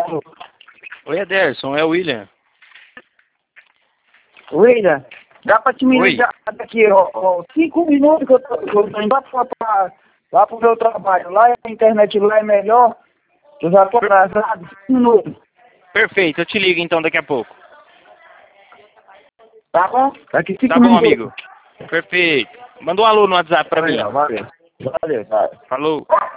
Alô. Oi, Ederson, é o William. William, dá pra te me Oi. ligar daqui, ó, 5 minutos que eu tô indo lá pro meu trabalho. Lá a internet lá é melhor. Eu já tô atrasado, 5 minutos. Perfeito, eu te ligo então daqui a pouco. Tá bom? Daqui 5 Tá bom, minutos. amigo. Perfeito. Manda um alô no WhatsApp pra mim. Valeu. Valeu. Falou.